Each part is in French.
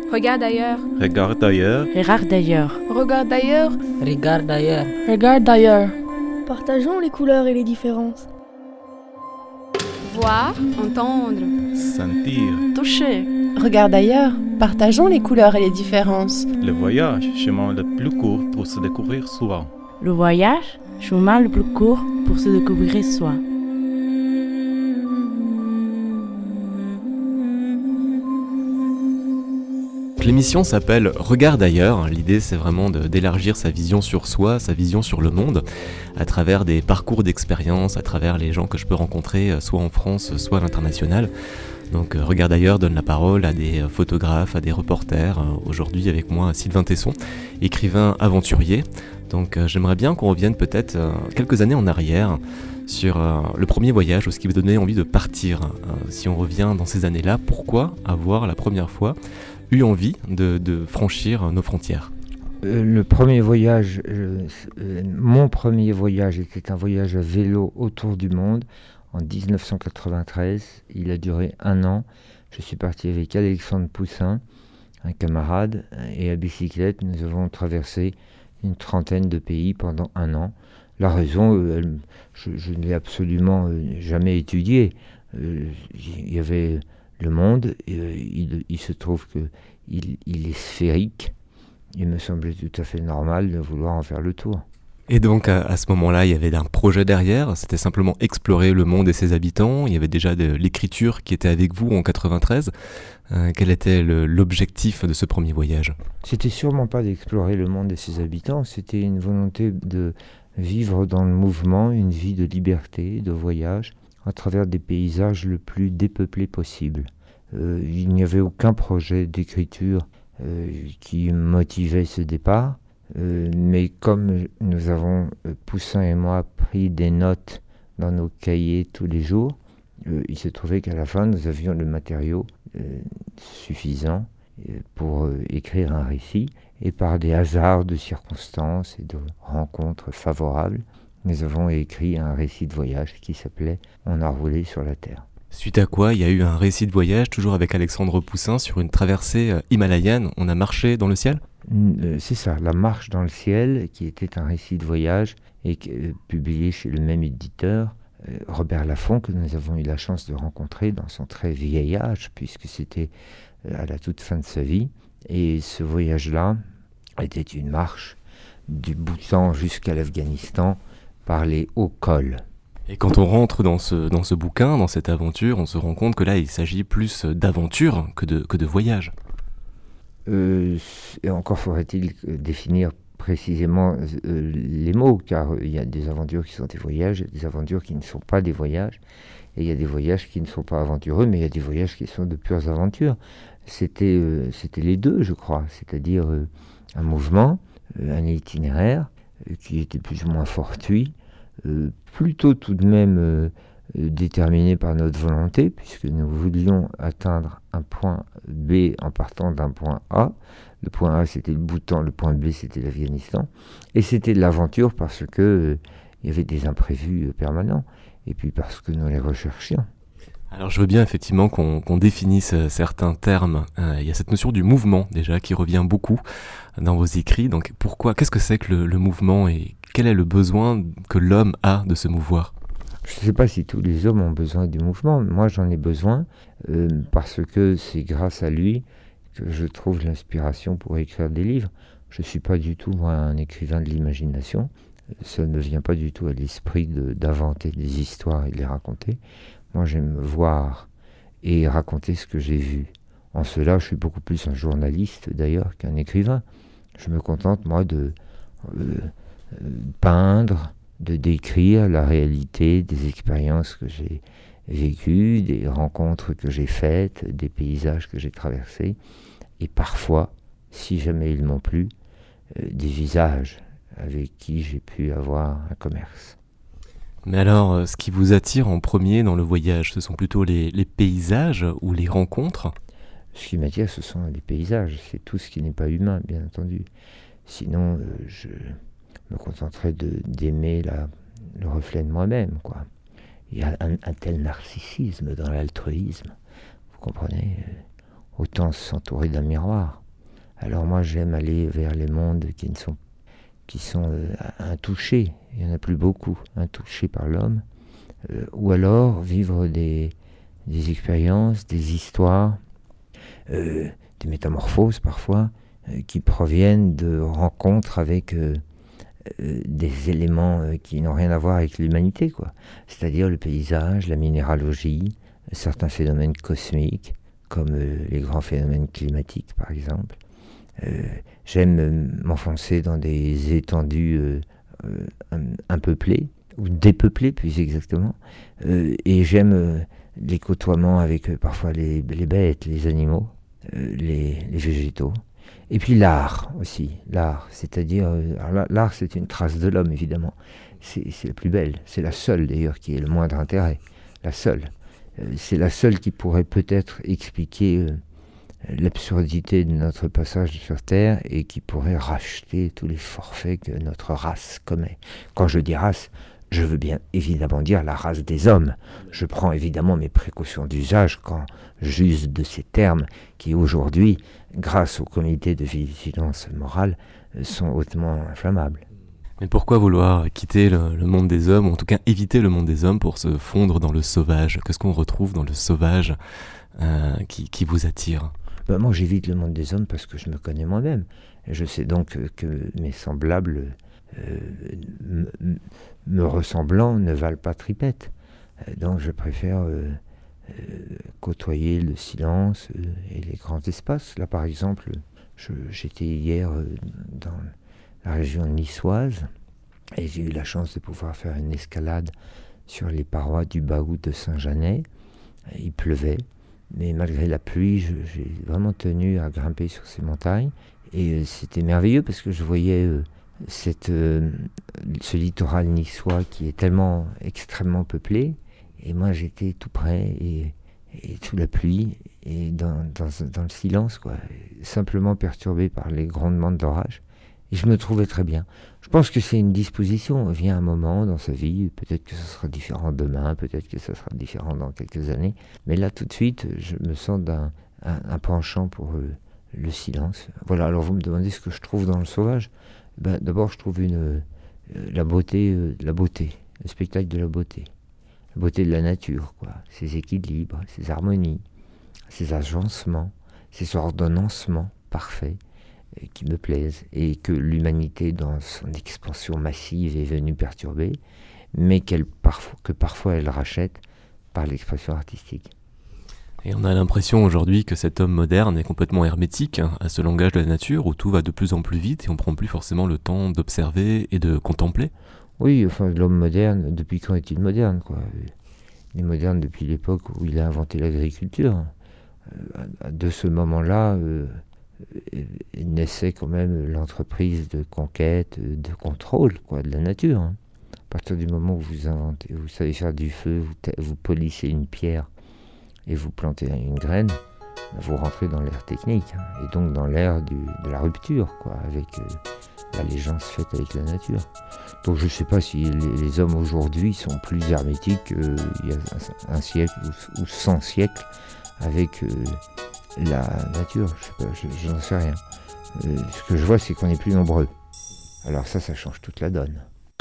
Regarde ailleurs. Regarde ailleurs. Regarde ailleurs. Regarde ailleurs. Regarde ailleurs. Regarde ailleurs. Partageons les couleurs et les différences. Voir, entendre. Sentir. Toucher. Regarde ailleurs. Partageons les couleurs et les différences. Le voyage, chemin le plus court pour se découvrir soi. Le voyage, chemin le plus court pour se découvrir soi. L'émission s'appelle Regarde ailleurs. L'idée, c'est vraiment d'élargir sa vision sur soi, sa vision sur le monde, à travers des parcours d'expérience, à travers les gens que je peux rencontrer, soit en France, soit à l'international. Donc Regarde ailleurs donne la parole à des photographes, à des reporters. Aujourd'hui avec moi Sylvain Tesson, écrivain aventurier. Donc j'aimerais bien qu'on revienne peut-être quelques années en arrière sur le premier voyage, ou ce qui vous donnait envie de partir. Si on revient dans ces années-là, pourquoi avoir la première fois eu envie de franchir nos frontières? Le premier voyage, mon premier voyage était un voyage à vélo autour du monde en 1993. Il a duré 1 an. Je suis parti avec Alexandre Poussin, un camarade, et à bicyclette, nous avons traversé une 30aine de pays pendant 1 an. La raison, je ne l'ai absolument jamais étudiée. Il y avait le monde, il se trouve qu'il est sphérique. Il me semblait tout à fait normal de vouloir en faire le tour. Et donc à ce moment-là, il y avait un projet derrière, c'était simplement explorer le monde et ses habitants. Il y avait déjà de l'écriture qui était avec vous en 93. Quel était l'objectif de ce premier voyage? C'était sûrement pas d'explorer le monde et ses habitants, c'était une volonté de vivre dans le mouvement, une vie de liberté, de voyage, à travers des paysages le plus dépeuplés possible. Il n'y avait aucun projet d'écriture qui motivait ce départ. Mais comme nous avons, Poussin et moi, pris des notes dans nos cahiers tous les jours, il se trouvait qu'à la fin, nous avions le matériau suffisant pour écrire un récit. Et par des hasards de circonstances et de rencontres favorables, nous avons écrit un récit de voyage qui s'appelait « On a roulé sur la Terre ». Suite à quoi, il y a eu un récit de voyage, toujours avec Alexandre Poussin, sur une traversée himalayenne. On a marché dans le ciel ? C'est ça, La Marche dans le ciel, qui était un récit de voyage et publié chez le même éditeur, Robert Laffont, que nous avons eu la chance de rencontrer dans son très vieil âge, puisque c'était à la toute fin de sa vie. Et ce voyage-là était une marche du Bhoutan jusqu'à l'Afghanistan par les hauts cols. Et quand on rentre dans ce bouquin, dans cette aventure, on se rend compte que là, il s'agit plus d'aventure que de voyage. Et encore faudrait-il définir précisément les mots, car il y a des aventures qui sont des voyages, il y a des aventures qui ne sont pas des voyages, et il y a des voyages qui ne sont pas aventureux, mais il y a des voyages qui sont de pures aventures. C'était les deux, je crois, c'est-à-dire un mouvement, un itinéraire qui était plus ou moins fortuit, plutôt tout de même déterminé par notre volonté, puisque nous voulions atteindre un point B en partant d'un point A. Le point A, c'était le Bhoutan, le point B, c'était l'Afghanistan. Et c'était de l'aventure parce que il y avait des imprévus permanents, et puis parce que nous les recherchions. Alors je veux bien effectivement qu'on définisse certains termes. Il y a cette notion du mouvement déjà qui revient beaucoup dans vos écrits. Donc qu'est-ce que c'est que le mouvement et quel est le besoin que l'homme a de se mouvoir? Je ne sais pas si tous les hommes ont besoin du mouvement. Moi j'en ai besoin parce que c'est grâce à lui que je trouve l'inspiration pour écrire des livres. Je ne suis pas du tout moi, un écrivain de l'imagination. Ça ne me vient pas du tout à l'esprit d'inventer des histoires et de les raconter. Moi, j'aime voir et raconter ce que j'ai vu. En cela, je suis beaucoup plus un journaliste, d'ailleurs, qu'un écrivain. Je me contente, moi, de peindre, de décrire la réalité des expériences que j'ai vécues, des rencontres que j'ai faites, des paysages que j'ai traversés, et parfois, si jamais ils m'ont plu, des visages avec qui j'ai pu avoir un commerce. Mais alors, ce qui vous attire en premier dans le voyage, ce sont plutôt les paysages ou les rencontres? Ce qui m'attire, ce sont les paysages. C'est tout ce qui n'est pas humain, bien entendu. Sinon, je me contenterais d'aimer le reflet de moi-même, quoi. Il y a un tel narcissisme dans l'altruisme. Vous comprenez? autant s'entourer d'un miroir. Alors moi j'aime aller vers les mondes qui sont intouchés, il n'y en a plus beaucoup, intouchés par l'homme, ou alors vivre des expériences, des histoires, des métamorphoses parfois, qui proviennent de rencontres avec des éléments qui n'ont rien à voir avec l'humanité, quoi. C'est-à-dire le paysage, la minéralogie, certains phénomènes cosmiques, comme les grands phénomènes climatiques par exemple. J'aime m'enfoncer dans des étendues impeuplées, ou dépeuplées plus exactement, et j'aime les côtoiements avec parfois les bêtes, les animaux, les végétaux. Et puis l'art aussi, l'art, c'est-à-dire, l'art c'est une trace de l'homme évidemment, c'est la plus belle, c'est la seule d'ailleurs qui ait le moindre intérêt, la seule. C'est la seule qui pourrait peut-être expliquer l'absurdité de notre passage sur Terre et qui pourrait racheter tous les forfaits que notre race commet. Quand je dis race, je veux bien évidemment dire la race des hommes. Je prends évidemment mes précautions d'usage quand j'use de ces termes qui aujourd'hui, grâce au comité de vigilance morale, sont hautement inflammables. Mais pourquoi vouloir quitter le monde des hommes, ou en tout cas éviter le monde des hommes pour se fondre dans le sauvage ? Qu'est-ce qu'on retrouve dans le sauvage qui vous attire ? Moi j'évite le monde des hommes parce que je me connais moi-même. Et je sais donc que mes semblables me ressemblant ne valent pas tripette. Donc je préfère côtoyer le silence et les grands espaces. Là par exemple, j'étais hier dans la région niçoise et j'ai eu la chance de pouvoir faire une escalade sur les parois du Bahout de Saint-Janet. Il pleuvait, mais malgré la pluie, j'ai vraiment tenu à grimper sur ces montagnes et c'était merveilleux parce que je voyais ce littoral niçois qui est tellement extrêmement peuplé et moi j'étais tout près et sous la pluie et dans le silence, quoi, simplement perturbé par les grondements de l'orage. Et je me trouvais très bien. Je pense que c'est une disposition. Vient un moment dans sa vie, peut-être que ce sera différent demain, peut-être que ce sera différent dans quelques années. Mais là, tout de suite, je me sens un penchant pour le silence. Voilà, alors vous me demandez ce que je trouve dans le sauvage. D'abord, je trouve la beauté, le spectacle de la beauté de la nature, quoi. Ses équilibres, ses harmonies, ses agencements, ses ordonnancements parfaits, qui me plaisent, et que l'humanité dans son expansion massive est venue perturber, mais que parfois elle rachète par l'expression artistique. Et on a l'impression aujourd'hui que cet homme moderne est complètement hermétique à ce langage de la nature où tout va de plus en plus vite et on ne prend plus forcément le temps d'observer et de contempler. Oui, enfin l'homme moderne, depuis quand est-il moderne, quoi ? Il est moderne depuis l'époque où il a inventé l'agriculture. De ce moment-là, naissait quand même l'entreprise de conquête, de contrôle, quoi, de la nature. À partir du moment où vous savez faire du feu, vous polissez une pierre et vous plantez une graine, vous rentrez dans l'ère technique, et donc dans l'ère de la rupture, quoi, avec l'allégeance faite avec la nature. Donc je ne sais pas si les hommes aujourd'hui sont plus hermétiques qu'il y a un siècle ou 100 siècles avec la nature, je n'en sais rien. Ce que je vois, c'est qu'on est plus nombreux. Alors ça change toute la donne.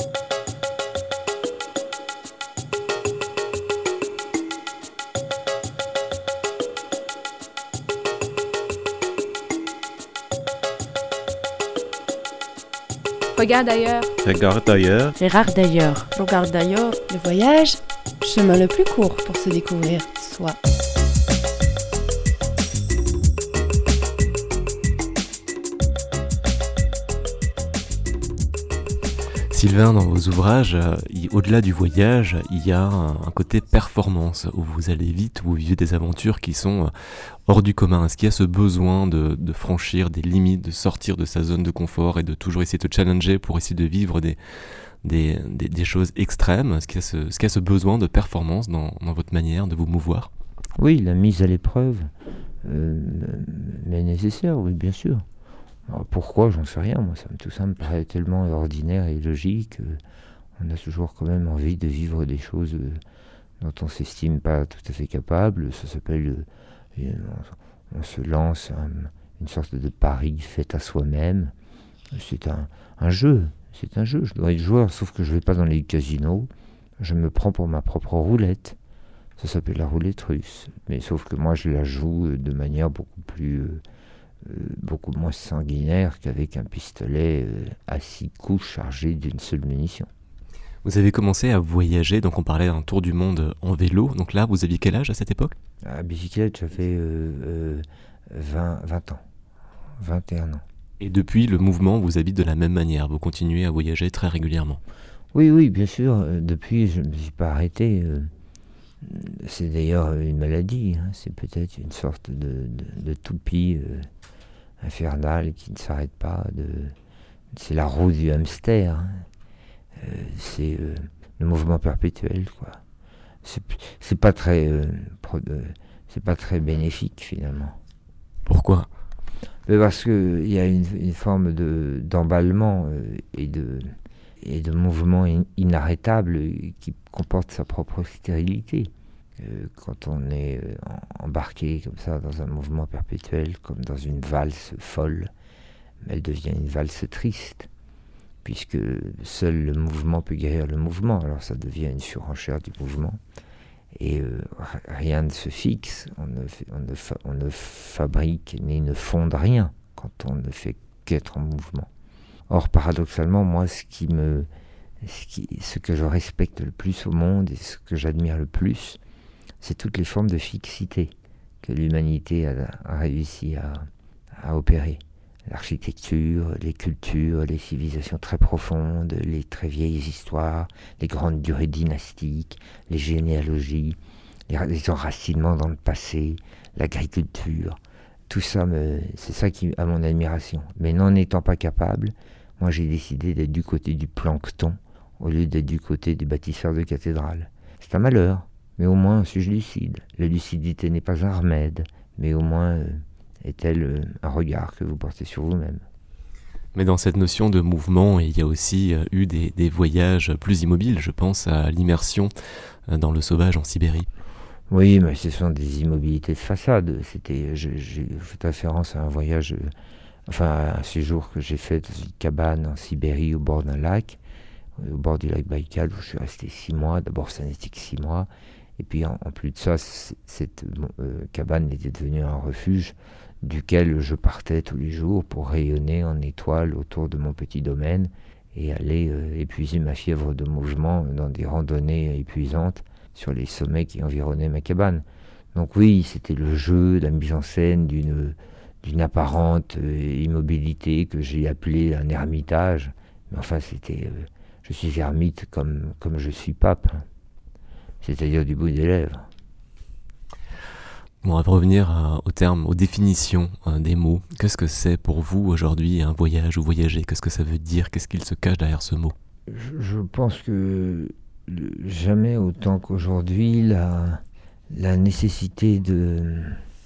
Regarde ailleurs. Regarde ailleurs. Regarde d'ailleurs. Regarde d'ailleurs. Le voyage, chemin le plus court pour se découvrir soi. Sylvain, dans vos ouvrages, au-delà du voyage, il y a un côté performance, où vous allez vite, où vous vivez des aventures qui sont hors du commun. Est-ce qu'il y a ce besoin de franchir des limites, de sortir de sa zone de confort et de toujours essayer de challenger pour essayer de vivre des choses extrêmes ? Est-ce qu'il y a ce besoin de performance dans votre manière de vous mouvoir ? Oui, la mise à l'épreuve, mais nécessaire, oui, bien sûr. Alors pourquoi, j'en sais rien, moi tout ça me paraît tellement ordinaire et logique. On a toujours quand même envie de vivre des choses dont on s'estime pas tout à fait capable. Ça s'appelle, on se lance une sorte de pari fait à soi-même. C'est un jeu, je dois être joueur, sauf que je ne vais pas dans les casinos, je me prends pour ma propre roulette. Ça s'appelle la roulette russe, mais sauf que moi je la joue de manière beaucoup moins sanguinaire qu'avec un pistolet à 6 coups chargé d'une seule munition. Vous avez commencé à voyager, donc on parlait d'un tour du monde en vélo, donc là vous aviez quel âge à cette époque ? À bicyclette, j'avais 20 ans, 21 ans. Et depuis, le mouvement vous habite de la même manière, vous continuez à voyager très régulièrement ? Oui, bien sûr, depuis je ne me suis pas arrêté. C'est d'ailleurs une maladie, hein. C'est peut-être une sorte de toupie infernale qui ne s'arrête pas. C'est la roue du hamster, hein. C'est le mouvement perpétuel, quoi. C'est pas très bénéfique finalement. Pourquoi ? Parce qu'il y a une forme d'emballement et de mouvement inarrêtable qui comporte sa propre stérilité. Quand on est embarqué comme ça dans un mouvement perpétuel, comme dans une valse folle, elle devient une valse triste, puisque seul le mouvement peut guérir le mouvement, alors ça devient une surenchère du mouvement, et rien ne se fixe, on ne fabrique ni ne fonde rien quand on ne fait qu'être en mouvement. Or, paradoxalement, moi, ce que je respecte le plus au monde et ce que j'admire le plus, c'est toutes les formes de fixité que l'humanité a réussi à opérer. L'architecture, les cultures, les civilisations très profondes, les très vieilles histoires, les grandes durées dynastiques, les généalogies, les enracinements dans le passé, l'agriculture. Tout ça, c'est ça qui a mon admiration. Mais n'en étant pas capable, moi j'ai décidé d'être du côté du plancton au lieu d'être du côté des bâtisseurs de cathédrales. C'est un malheur, mais au moins suis-je lucide. La lucidité n'est pas un remède, mais au moins est-elle un regard que vous portez sur vous-même. Mais dans cette notion de mouvement, il y a aussi eu des voyages plus immobiles. Je pense à l'immersion dans le sauvage en Sibérie. Oui, mais ce sont des immobilités de façade. J'ai fait référence à un voyage, à un séjour que j'ai fait dans une cabane en Sibérie au bord d'un lac, au bord du lac Baïkal, où je suis resté 6 mois. D'abord, ça n'était que 6 mois. Et puis, en plus de ça, cette cabane était devenue un refuge duquel je partais tous les jours pour rayonner en étoiles autour de mon petit domaine et aller épuiser ma fièvre de mouvement dans des randonnées épuisantes sur les sommets qui environnaient ma cabane. Donc oui, c'était le jeu, la mise en scène d'une apparente immobilité que j'ai appelée un ermitage. Mais enfin, je suis ermite comme je suis pape, hein. C'est-à-dire du bout des lèvres. Bon, on va revenir aux définitions des mots. Qu'est-ce que c'est pour vous aujourd'hui un voyage ou voyager ? Qu'est-ce que ça veut dire ? Qu'est-ce qu'il se cache derrière ce mot ? Je pense que jamais autant qu'aujourd'hui, la nécessité de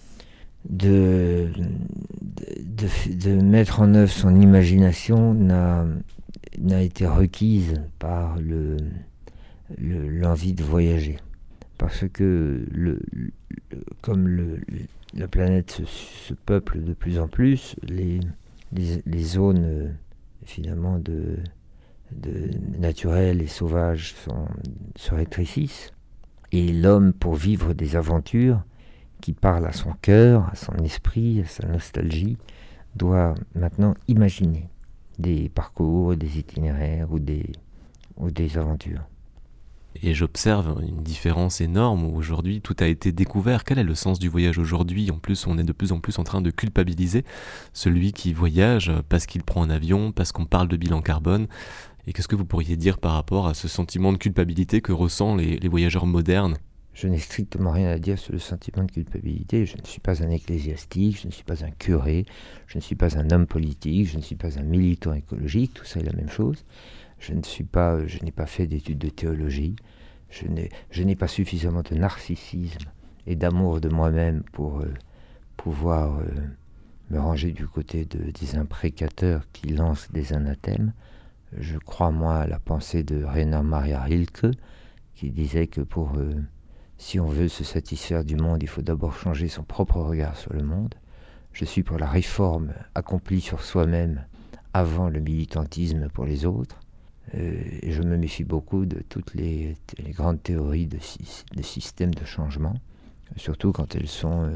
mettre en œuvre son imagination n'a été requise par l'envie de voyager. Parce que comme la planète se peuple de plus en plus, les zones finalement naturelles et sauvages se rétrécissent. Et l'homme, pour vivre des aventures qui parlent à son cœur, à son esprit, à sa nostalgie, doit maintenant imaginer des parcours, des itinéraires ou des aventures. Et j'observe une différence énorme où aujourd'hui tout a été découvert. Quel est le sens du voyage aujourd'hui ? En plus, on est de plus en plus en train de culpabiliser celui qui voyage parce qu'il prend un avion, parce qu'on parle de bilan carbone. Et qu'est-ce que vous pourriez dire par rapport à ce sentiment de culpabilité que ressentent les voyageurs modernes ? Je n'ai strictement rien à dire sur le sentiment de culpabilité. Je ne suis pas un ecclésiastique, je ne suis pas un curé, je ne suis pas un homme politique, je ne suis pas un militant écologique, tout ça est la même chose. Je n'ai pas fait d'études de théologie, je n'ai pas suffisamment de narcissisme et d'amour de moi-même pour pouvoir me ranger du côté des imprécateurs qui lancent des anathèmes. Je crois, moi, à la pensée de Rainer Maria Rilke, qui disait que si on veut se satisfaire du monde, il faut d'abord changer son propre regard sur le monde. Je suis pour la réforme accomplie sur soi-même avant le militantisme pour les autres. Et je me méfie beaucoup de toutes les grandes théories de systèmes de changement, surtout quand elles sont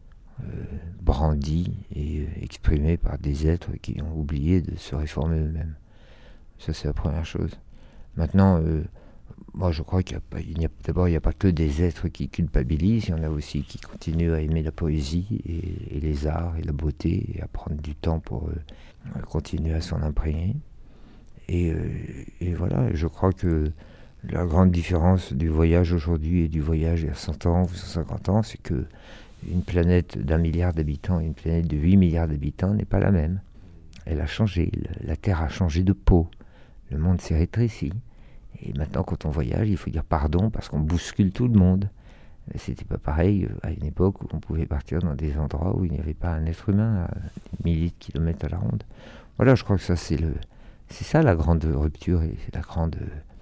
brandies et exprimées par des êtres qui ont oublié de se réformer eux-mêmes. Ça, c'est la première chose. Maintenant, moi, je crois qu'il n'y a pas que des êtres qui culpabilisent, il y en a aussi qui continuent à aimer la poésie et les arts et la beauté et à prendre du temps pour continuer à s'en imprégner. Et voilà, je crois que la grande différence du voyage aujourd'hui et du voyage il y a 100 ans ou 150 ans, c'est que une planète d'1 milliard d'habitants et une planète de 8 milliards d'habitants n'est pas la même. Elle a changé, la Terre a changé de peau, le monde s'est rétréci. Et maintenant, quand on voyage, il faut dire pardon parce qu'on bouscule tout le monde. C'était pas pareil à une époque où on pouvait partir dans des endroits où il n'y avait pas un être humain à des milliers de kilomètres à la ronde. Voilà, je crois que ça, c'est ça la grande rupture et c'est la grande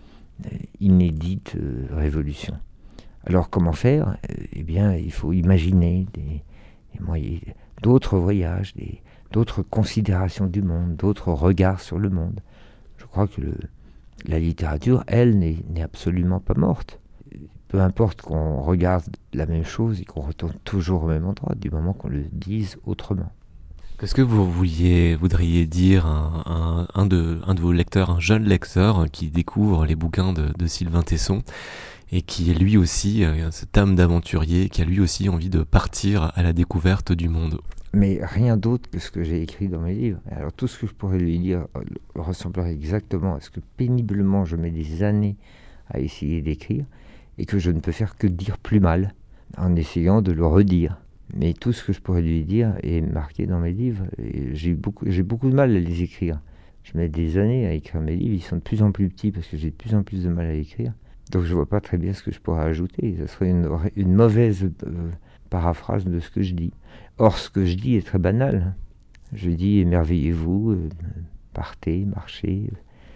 inédite révolution. Alors, comment faire ? Eh bien, il faut imaginer des moyens, d'autres voyages, d'autres considérations du monde, d'autres regards sur le monde. Je crois que la littérature, elle, n'est absolument pas morte. Peu importe qu'on regarde la même chose et qu'on retourne toujours au même endroit, du moment qu'on le dise autrement. Qu'est-ce que vous voudriez dire à un de vos lecteurs, un jeune lecteur qui découvre les bouquins de Sylvain Tesson et qui est lui aussi, cette âme d'aventurier, qui a lui aussi envie de partir à la découverte du monde ? Mais rien d'autre que ce que j'ai écrit dans mes livres. Alors tout ce que je pourrais lui dire ressemblerait exactement à ce que péniblement je mets des années à essayer d'écrire et que je ne peux faire que dire plus mal en essayant de le redire. Mais tout ce que je pourrais lui dire est marqué dans mes livres et j'ai beaucoup de mal à les écrire. Je mets des années à écrire mes livres, ils sont de plus en plus petits parce que j'ai de plus en plus de mal à écrire. Donc je vois pas très bien ce que je pourrais ajouter. Ce serait une mauvaise paraphrase de ce que je dis. Or, ce que je dis est très banal. Je dis émerveillez-vous, partez, marchez,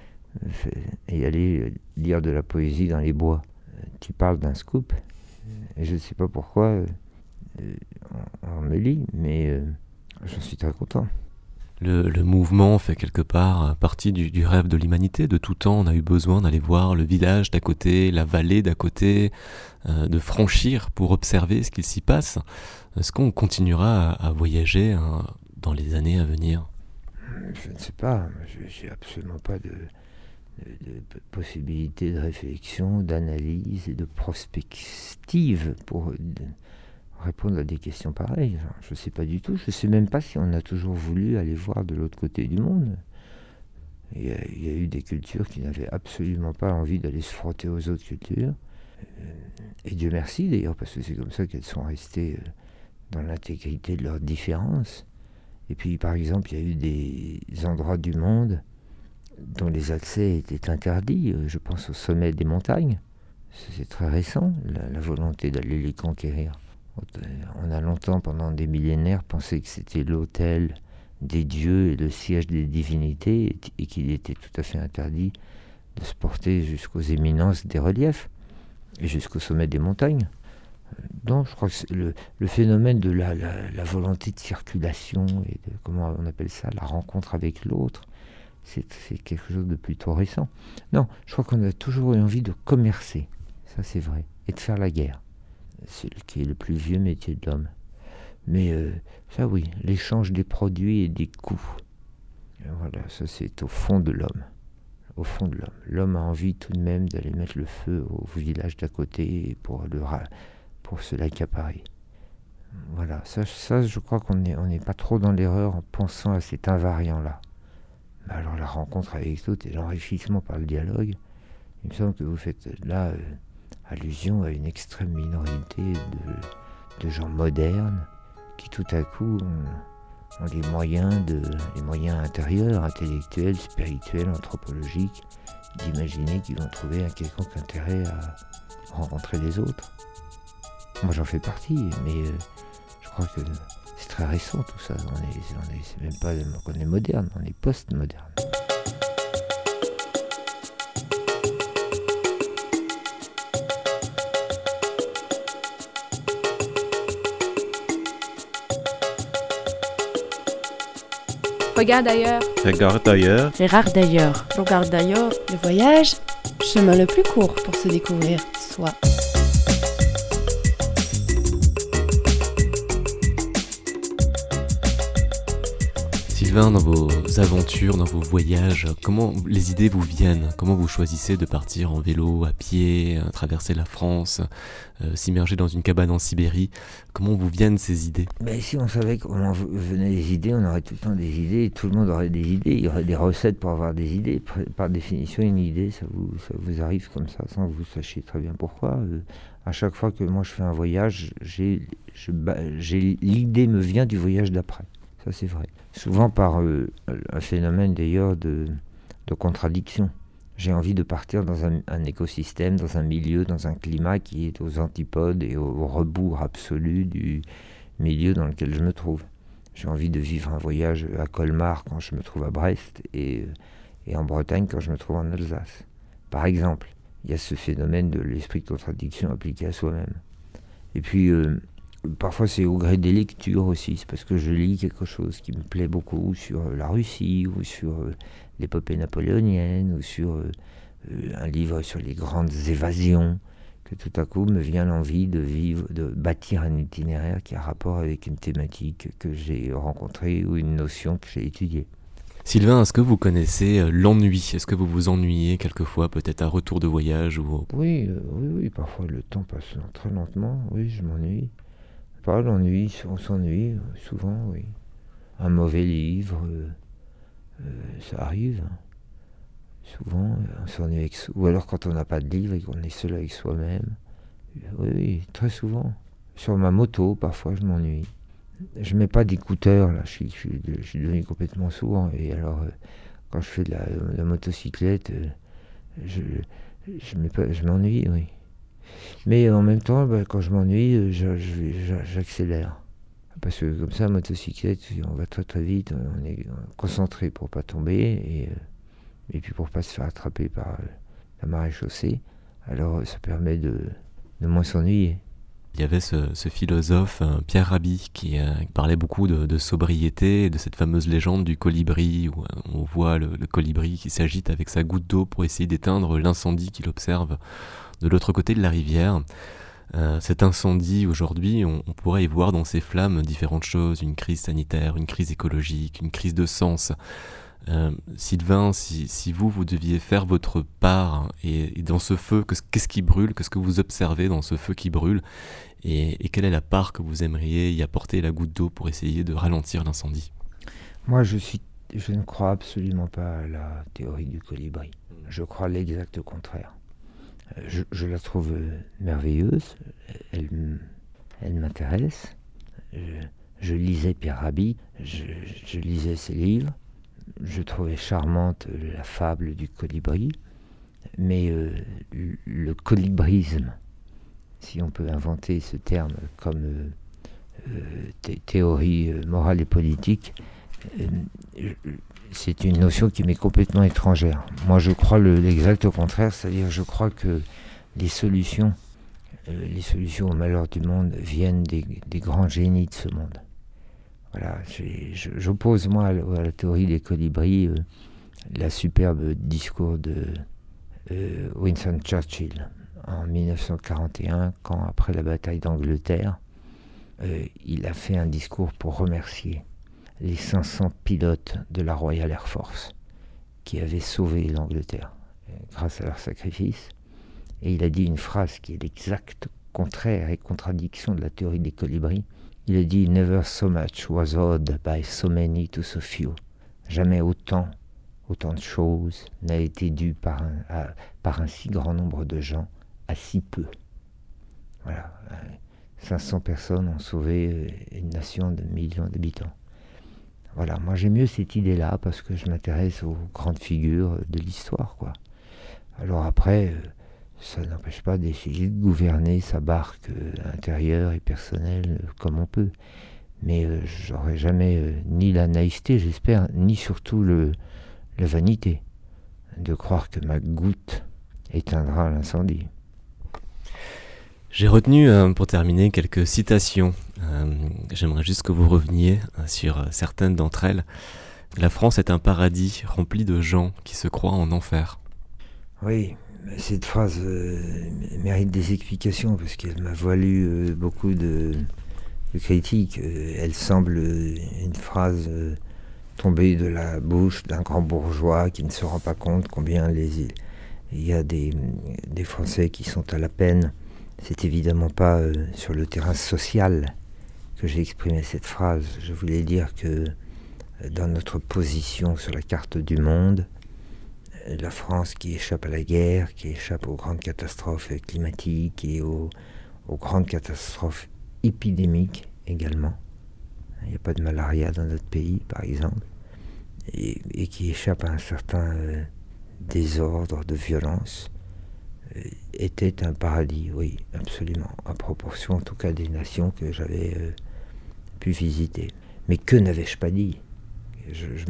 et allez lire de la poésie dans les bois. Tu parles d'un scoop, et je ne sais pas pourquoi on me lit, mais j'en suis très content. Le mouvement fait quelque part partie du rêve de l'humanité. De tout temps, on a eu besoin d'aller voir le village d'à côté, la vallée d'à côté, de franchir pour observer ce qu'il s'y passe. Est-ce qu'on continuera à voyager dans les années à venir ? Je ne sais pas. Je n'ai absolument pas de possibilité de réflexion, d'analyse et de prospective pour répondre à des questions pareilles. Je ne sais pas du tout. Je ne sais même pas si on a toujours voulu aller voir de l'autre côté du monde. Il y a eu des cultures qui n'avaient absolument pas envie d'aller se frotter aux autres cultures. Et Dieu merci d'ailleurs, parce que c'est comme ça qu'elles sont restées dans l'intégrité de leurs différences. Et puis par exemple, il y a eu des endroits du monde dont les accès étaient interdits. Je pense au sommet des montagnes. C'est très récent, la volonté d'aller les conquérir. On a longtemps, pendant des millénaires, pensé que c'était l'autel des dieux et le siège des divinités et qu'il était tout à fait interdit de se porter jusqu'aux éminences des reliefs et jusqu'au sommet des montagnes. Donc je crois que le phénomène de la volonté de circulation et de, comment on appelle ça, la rencontre avec l'autre, c'est quelque chose de plutôt récent. Non, je crois qu'on a toujours eu envie de commercer, ça c'est vrai, et de faire la guerre. C'est qui est le plus vieux métier de l'homme. Mais ça oui, l'échange des produits et des coûts. Et voilà, ça c'est au fond de l'homme. Au fond de l'homme. L'homme a envie tout de même d'aller mettre le feu au village d'à côté pour se l'accaparer. Voilà, ça je crois qu'on n'est pas trop dans l'erreur en pensant à cet invariant-là. Mais alors la rencontre avec l'autre et l'enrichissement par le dialogue, il me semble que vous faites là allusion à une extrême minorité de gens modernes qui tout à coup ont les moyens intérieurs, intellectuels, spirituels, anthropologiques, d'imaginer qu'ils vont trouver un quelconque intérêt à rencontrer les autres. Moi j'en fais partie, mais je crois que c'est très récent tout ça. C'est même pas qu'on est moderne, on est post-moderne. Regarde ailleurs. Regarde ailleurs. Regarde d'ailleurs. Regarde d'ailleurs. Le voyage, chemin le plus court pour se découvrir soi. Sylvain, dans vos aventures, dans vos voyages, comment les idées vous viennent? Comment vous choisissez de partir en vélo, à pied, traverser la France, s'immerger dans une cabane en Sibérie? Comment vous viennent ces idées? Mais si on savait comment venaient les idées, on aurait tout le temps des idées, tout le monde aurait des idées, il y aurait des recettes pour avoir des idées. Par définition, une idée, ça vous arrive comme ça, sans que vous sachiez très bien pourquoi. À chaque fois que moi je fais un voyage, l'idée me vient du voyage d'après. Ça c'est vrai. Souvent par un phénomène d'ailleurs de contradiction. J'ai envie de partir dans un écosystème, dans un milieu, dans un climat qui est aux antipodes et au rebours absolu du milieu dans lequel je me trouve. J'ai envie de vivre un voyage à Colmar quand je me trouve à Brest et en Bretagne quand je me trouve en Alsace. Par exemple, il y a ce phénomène de l'esprit de contradiction appliqué à soi-même. Et puis parfois c'est au gré des lectures aussi, c'est parce que je lis quelque chose qui me plaît beaucoup sur la Russie ou sur l'épopée napoléonienne ou sur un livre sur les grandes évasions, que tout à coup me vient l'envie de bâtir un itinéraire qui a rapport avec une thématique que j'ai rencontrée ou une notion que j'ai étudiée. Sylvain, est-ce que vous connaissez l'ennui? Est-ce que vous vous ennuyez quelquefois, peut-être à retour de voyage ou... Oui, parfois le temps passe très lentement, oui, je m'ennuie. Pas l'ennui, on s'ennuie souvent, oui. Un mauvais livre, ça arrive. Souvent, on s'ennuie ou alors quand on n'a pas de livre et qu'on est seul avec soi-même. Oui, très souvent. Sur ma moto, parfois, je m'ennuie. Je mets pas d'écouteurs, là, je suis devenu complètement sourd. Et alors, quand je fais de la motocyclette, je m'ennuie, oui. Mais en même temps, quand je m'ennuie, j'accélère. Parce que comme ça, motocyclette, on va très très vite, on est concentré pour pas tomber et puis pour pas se faire attraper par la maréchaussée. Alors ça permet de moins s'ennuyer. Il y avait ce philosophe Pierre Rabhi qui parlait beaucoup de sobriété et de cette fameuse légende du colibri où on voit le colibri qui s'agite avec sa goutte d'eau pour essayer d'éteindre l'incendie qu'il observe de l'autre côté de la rivière. Cet incendie, aujourd'hui, on pourrait y voir dans ces flammes différentes choses, une crise sanitaire, une crise écologique, une crise de sens. Sylvain, si vous deviez faire votre part, et dans ce feu, qu'est-ce qui brûle, qu'est-ce que vous observez dans ce feu qui brûle, et quelle est la part que vous aimeriez y apporter, la goutte d'eau, pour essayer de ralentir l'incendie? Moi, je ne crois absolument pas à la théorie du colibri. Je crois l'exact contraire. Je la trouve merveilleuse, elle m'intéresse. Je lisais Pierre Rabhi, je lisais ses livres, je trouvais charmante la fable du colibri, mais le colibrisme, si on peut inventer ce terme comme théorie morale et politique, c'est une notion qui m'est complètement étrangère. Moi, je crois l'exact contraire, c'est-à-dire je crois que les solutions au malheur du monde viennent des grands génies de ce monde. Voilà, j'oppose moi à la théorie des colibris la superbe discours de Winston Churchill en 1941, quand après la bataille d'Angleterre, il a fait un discours pour remercier les 500 pilotes de la Royal Air Force qui avaient sauvé l'Angleterre grâce à leur sacrifice. Et il a dit une phrase qui est l'exact contraire et contradiction de la théorie des colibris. Il a dit « Never so much was owed by so many to so few ». Jamais autant de choses n'a été dû par un si grand nombre de gens à si peu. Voilà, 500 personnes ont sauvé une nation de millions d'habitants. Voilà, moi j'aime mieux cette idée-là parce que je m'intéresse aux grandes figures de l'histoire, quoi. Alors après, ça n'empêche pas d'essayer de gouverner sa barque intérieure et personnelle comme on peut. Mais j'aurais jamais ni la naïveté, j'espère, ni surtout la vanité de croire que ma goutte éteindra l'incendie. J'ai retenu, pour terminer, quelques citations. J'aimerais juste que vous reveniez sur certaines d'entre elles. La France est un paradis rempli de gens qui se croient en enfer. Oui, cette phrase mérite des explications parce qu'elle m'a valu beaucoup de critiques. Elle semble une phrase tombée de la bouche d'un grand bourgeois qui ne se rend pas compte combien il y a des Français qui sont à la peine. C'est évidemment pas sur le terrain social que j'ai exprimé cette phrase. Je voulais dire que dans notre position sur la carte du monde, la France qui échappe à la guerre, qui échappe aux grandes catastrophes climatiques et aux grandes catastrophes épidémiques également. Il n'y a pas de malaria dans notre pays, par exemple, et qui échappe à un certain désordre de violence, était un paradis, oui, absolument, à proportion en tout cas des nations que j'avais pu visiter. Mais que n'avais-je pas dit ? Je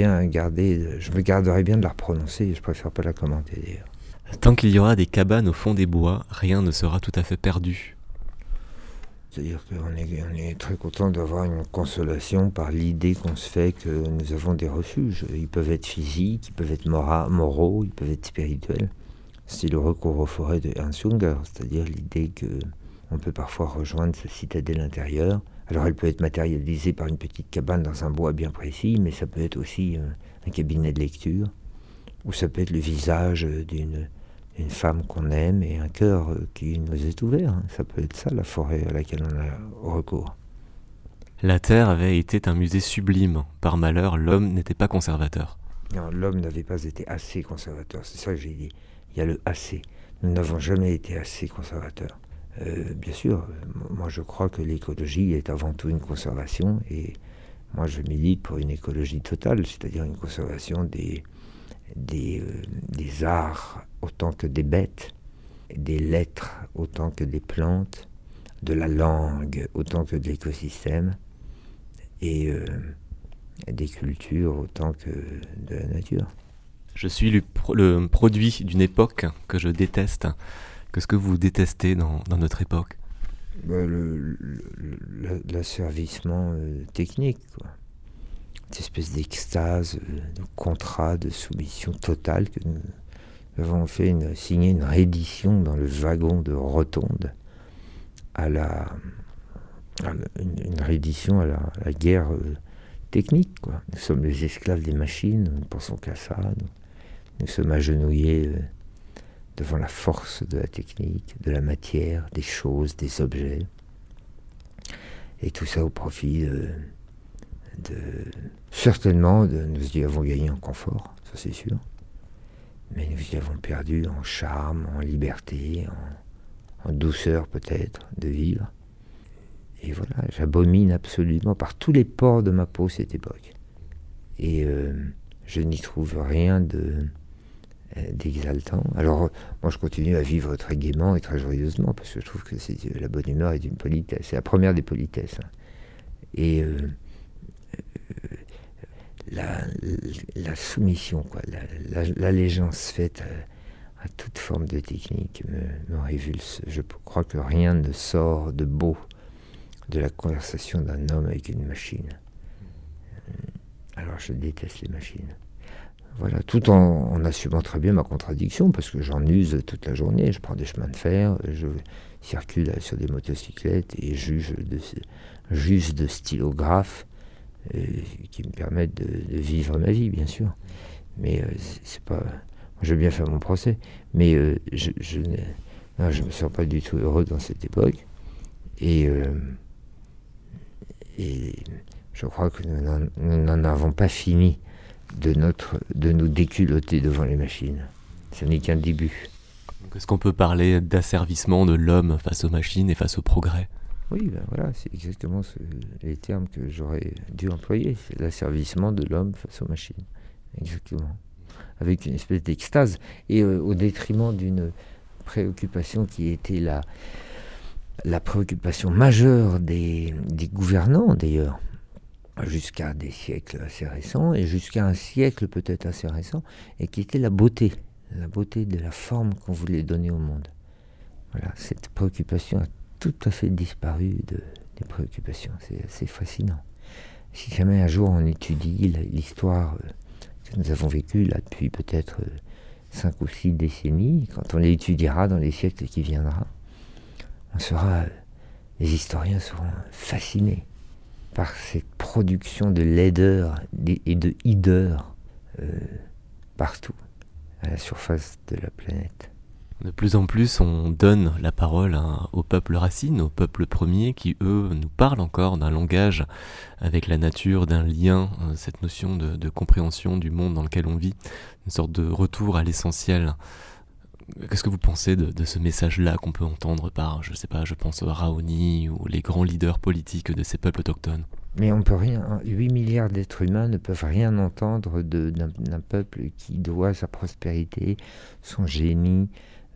me garderais bien de la prononcer, je préfère pas la commenter d'ailleurs. Tant qu'il y aura des cabanes au fond des bois, rien ne sera tout à fait perdu. C'est-à-dire qu'on est très content d'avoir une consolation par l'idée qu'on se fait que nous avons des refuges. Ils peuvent être physiques, ils peuvent être moraux, ils peuvent être spirituels. C'est le recours aux forêts de Ernst Junger, c'est-à-dire l'idée qu'on peut parfois rejoindre sa citadelle intérieure. Alors elle peut être matérialisée par une petite cabane dans un bois bien précis, mais ça peut être aussi un cabinet de lecture, ou ça peut être le visage d'une femme qu'on aime et un cœur qui nous est ouvert. Ça peut être ça la forêt à laquelle on a recours. La Terre avait été un musée sublime. Par malheur, l'homme n'était pas conservateur. Non, l'homme n'avait pas été assez conservateur, c'est ça que j'ai dit. Il y a le assez. Nous n'avons jamais été assez conservateurs. Bien sûr, moi je crois que l'écologie est avant tout une conservation et moi je milite pour une écologie totale, c'est-à-dire une conservation des arts autant que des bêtes, des lettres autant que des plantes, de la langue autant que de l'écosystème et des cultures autant que de la nature. Je suis le produit d'une époque que je déteste. Qu'est-ce que vous détestez dans notre époque ? L'asservissement technique, quoi. Cette espèce d'extase, de contrat, de soumission totale que nous avons signé une réédition dans le wagon de Rotonde une réédition à la guerre technique, quoi. Nous sommes les esclaves des machines, nous ne pensons qu'à ça, nous sommes agenouillés devant la force de la technique, de la matière, des choses, des objets. Et tout ça au profit certainement, nous y avons gagné en confort, ça c'est sûr. Mais nous y avons perdu en charme, en liberté, en douceur peut-être de vivre. Et voilà, j'abomine absolument par tous les pores de ma peau cette époque. Et je n'y trouve rien d'exaltant. Alors, moi, je continue à vivre très gaiement et très joyeusement, parce que je trouve que la bonne humeur est une politesse. C'est la première des politesses. Hein. Et la soumission, quoi, l'allégeance faite à toute forme de technique me révulse. Je crois que rien ne sort de beau de la conversation d'un homme avec une machine. Alors, je déteste les machines. Voilà, tout en assumant très bien ma contradiction, parce que j'en use toute la journée. Je prends des chemins de fer, je circule sur des motocyclettes et juge de stylographes qui me permettent de vivre ma vie, bien sûr. Mais c'est pas... Je veux bien faire mon procès, mais je me sens pas du tout heureux dans cette époque. Et je crois que nous n'en avons pas fini de nous déculotter devant les machines. Ce n'est qu'un début. Est-ce qu'on peut parler d'asservissement de l'homme face aux machines et face au progrès ? Oui, ben voilà, c'est exactement les termes que j'aurais dû employer. C'est l'asservissement de l'homme face aux machines. Exactement. Avec une espèce d'extase et au détriment d'une préoccupation qui était la préoccupation majeure des gouvernants d'ailleurs, jusqu'à des siècles assez récents et jusqu'à un siècle peut-être assez récent, et qui était la beauté de la forme qu'on voulait donner au monde. Voilà, cette préoccupation a tout à fait disparu des préoccupations, c'est assez fascinant. Si jamais un jour on étudie l'histoire que nous avons vécue là depuis peut-être 5 ou 6 décennies, quand on l'étudiera dans les siècles qui viendront, les historiens seront fascinés par cette production de laideur et de hideur partout, à la surface de la planète. De plus en plus, on donne la parole aux peuples racines, aux peuples premiers, qui, eux, nous parlent encore d'un langage avec la nature, d'un lien, cette notion de compréhension du monde dans lequel on vit, une sorte de retour à l'essentiel. Qu'est-ce que vous pensez de ce message-là qu'on peut entendre par, je sais pas, je pense à Raoni ou les grands leaders politiques de ces peuples autochtones ? Mais on peut rien, 8 milliards d'êtres humains ne peuvent rien entendre d'un peuple qui doit sa prospérité, son génie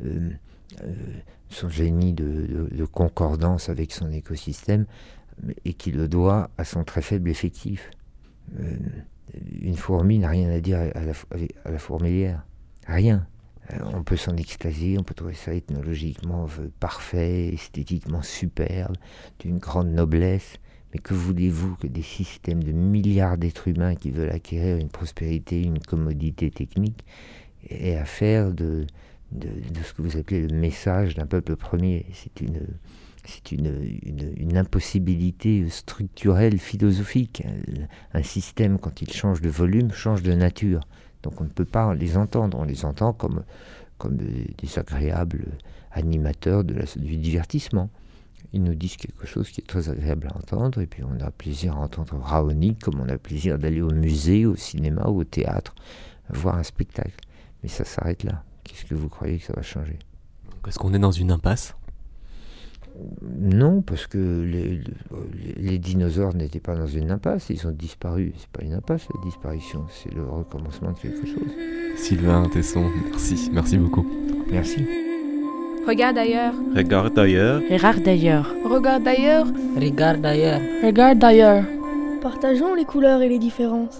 de concordance avec son écosystème, et qui le doit à son très faible effectif. Une fourmi n'a rien à dire à la fourmilière. Rien. On peut s'en extasier, on peut trouver ça ethnologiquement parfait, esthétiquement superbe, d'une grande noblesse. Mais que voulez-vous que des systèmes de milliards d'êtres humains qui veulent acquérir une prospérité, une commodité technique, aient à faire de ce que vous appelez le message d'un peuple premier? C'est une impossibilité structurelle, philosophique. Un système, quand il change de volume, change de nature. Donc on ne peut pas les entendre. On les entend comme des agréables animateurs du divertissement. Ils nous disent quelque chose qui est très agréable à entendre, et puis on a plaisir à entendre Raoni, comme on a plaisir d'aller au musée, au cinéma ou au théâtre, voir un spectacle. Mais ça s'arrête là. Qu'est-ce que vous croyez que ça va changer ? Est-ce qu'on est dans une impasse ? Non, parce que les dinosaures n'étaient pas dans une impasse, ils ont disparu. C'est pas une impasse, la disparition, c'est le recommencement de quelque chose. Sylvain Tesson, merci beaucoup. Merci. Regarde ailleurs. Regarde ailleurs. Regarde d'ailleurs. Regarde ailleurs. Regarde ailleurs. Regarde d'ailleurs. Partageons les couleurs et les différences.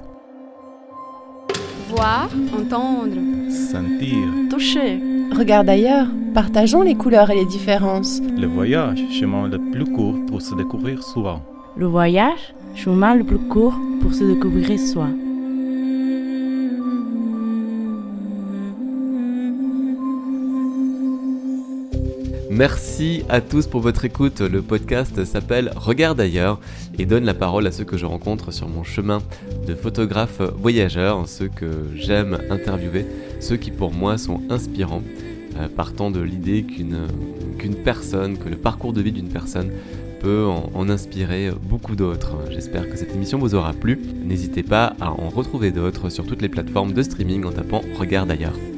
Voir, entendre. Sentir. Toucher. Regarde ailleurs, partageons les couleurs et les différences. Le voyage, chemin le plus court pour se découvrir soi. Le voyage, chemin le plus court pour se découvrir soi. Merci à tous pour votre écoute. Le podcast s'appelle Regarde ailleurs et donne la parole à ceux que je rencontre sur mon chemin de photographe voyageur, ceux que j'aime interviewer, ceux qui pour moi sont inspirants, partant de l'idée qu'une personne, que le parcours de vie d'une personne peut en inspirer beaucoup d'autres. J'espère que cette émission vous aura plu. N'hésitez pas à en retrouver d'autres sur toutes les plateformes de streaming en tapant Regarde ailleurs.